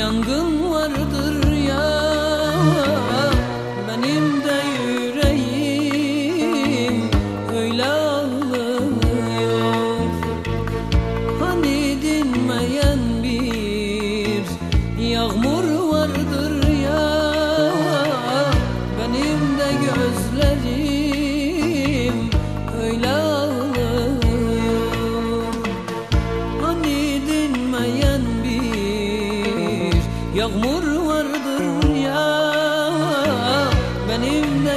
yangın vardır ya, benim de yüreğim öyle ağlıyor. Hani dinmeyen bir yağmur vardır ya, benim de gözlerim öyle ağlıyor. Hani dinmeyen bir yağmur vardır ya, benim de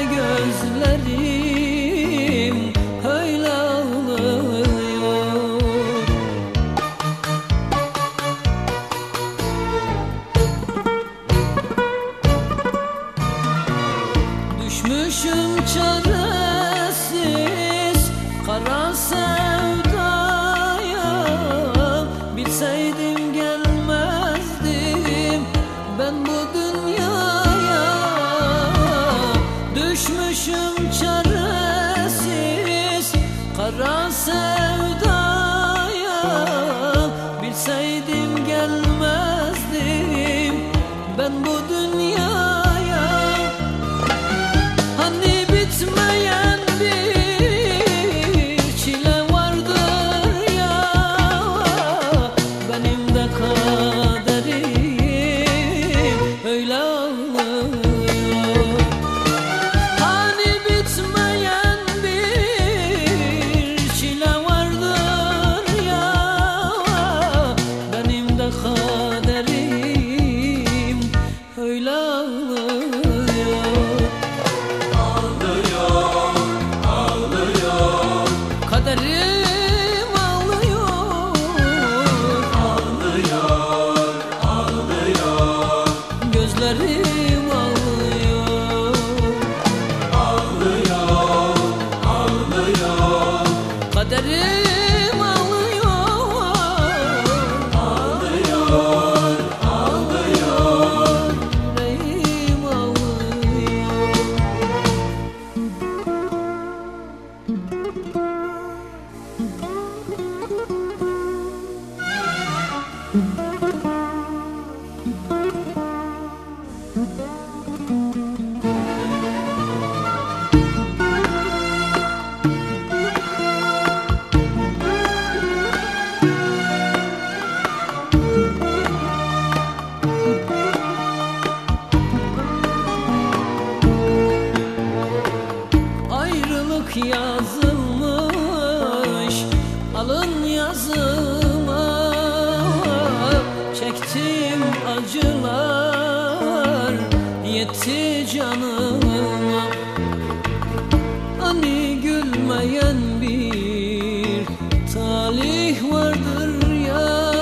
gözlerim öyle ağlıyor. Düşmüşüm çaresiz kara sevdaya, bilseydim gelmezdim ben bu dünyaya. Düşmüşüm çaresiz kara sevdaya, bilseydim gelmezdim ben bu dünyaya. Hani bitmeyen bir çile vardır ya, benim de kaderim öyle ağlıyor. Hani bitmeyen bir çile vardır ya, benim de kaderim öyle ağlıyor. Kaderim ağlıyor, ağlıyor, ağlıyor. Gözlerim ağlıyor, ağlıyor, ağlıyor. Kaderim ağlıyor, ağlıyor, ağlıyor. Yüreğim ağlıyor. Ayrılık yazılmış alın yazıma, çektim acılar yetti canıma. Hani gülmeyen bir talih vardır ya,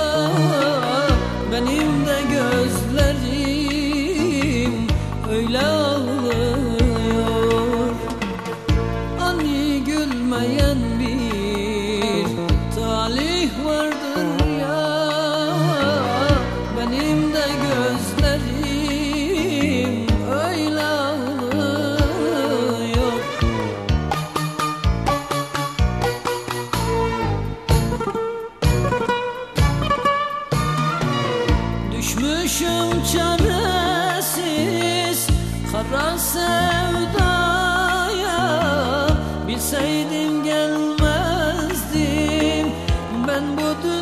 benim de gözlerim öyle ağlıyor. Hani gülmeyen bir talih vardır ya, benim de gözlerim öyle ağlıyor. Düşmüşüm çaresiz kara sevdaya, bilseydim gelmezdim ben bu dünyaya.